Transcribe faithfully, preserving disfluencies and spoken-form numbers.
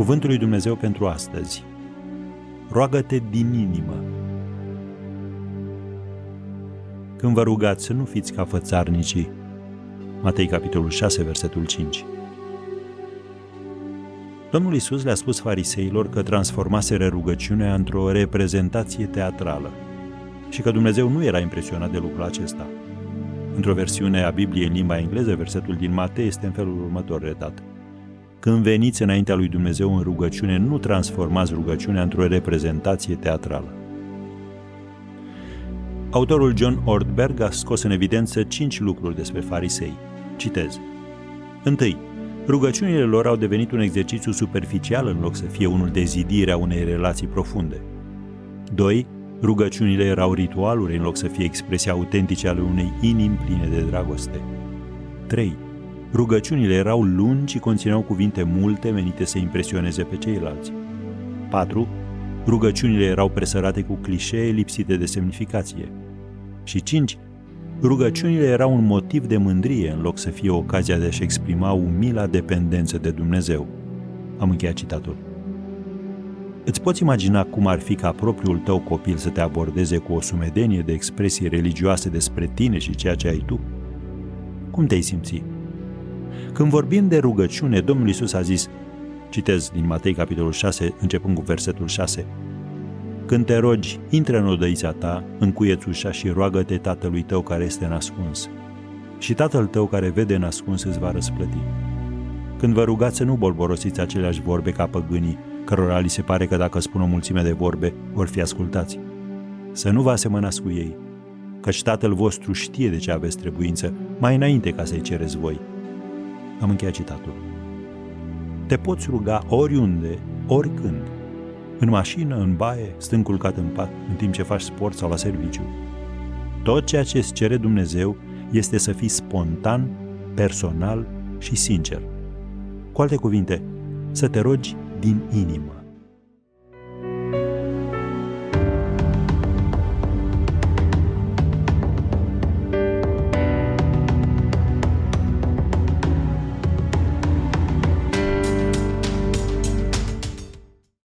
Cuvântul lui Dumnezeu pentru astăzi. Roagă-te din inimă. Când vă rugați, să nu fiți ca fățarnicii. Matei, capitolul șase, versetul cinci. Domnul Iisus le-a spus fariseilor că transformaseră rugăciunea într-o reprezentație teatrală și că Dumnezeu nu era impresionat de lucrul acesta. Într-o versiune a Bibliei în limba engleză, versetul din Matei este în felul următor redat: Când veniți înaintea lui Dumnezeu în rugăciune, nu transformați rugăciunea într-o reprezentație teatrală. Autorul John Ortberg a scos în evidență cinci lucruri despre farisei. Citez. Întâi, rugăciunile lor au devenit un exercițiu superficial în loc să fie unul de zidire a unei relații profunde. Doi, rugăciunile erau ritualuri în loc să fie expresia autentice ale unei inimi pline de dragoste. Trei, rugăciunile erau lungi și conțineau cuvinte multe menite să impresioneze pe ceilalți. Patru, rugăciunile erau presărate cu clișee lipsite de semnificație. Și cinci, rugăciunile erau un motiv de mândrie în loc să fie ocazia de a-și exprima umila dependență de Dumnezeu. Am încheiat citatul. Îți poți imagina cum ar fi ca propriul tău copil să te abordeze cu o sumedenie de expresii religioase despre tine și ceea ce ai tu? Cum te-ai simți? Când vorbim de rugăciune, Domnul Iisus a zis, citez din Matei, capitolul șase, începând cu versetul șase, Când te rogi, intră în odăița ta, încuie-ți ușa și roagă-te Tatălui tău care este în ascuns. Și Tatăl tău care vede în ascuns îți va răsplăti. Când vă rugați, să nu bolborosiți aceleași vorbe ca păgânii, cărora li se pare că dacă spun o mulțime de vorbe, vor fi ascultați. Să nu vă asemănați cu ei, căci Tatăl vostru știe de ce aveți trebuință, mai înainte ca să-i cereți voi. Am încheiat citatul. Te poți ruga oriunde, oricând. În mașină, în baie, stând culcat în pat, în timp ce faci sport sau la serviciu. Tot ceea ce îți cere Dumnezeu este să fii spontan, personal și sincer. Cu alte cuvinte, să te rogi din inimă.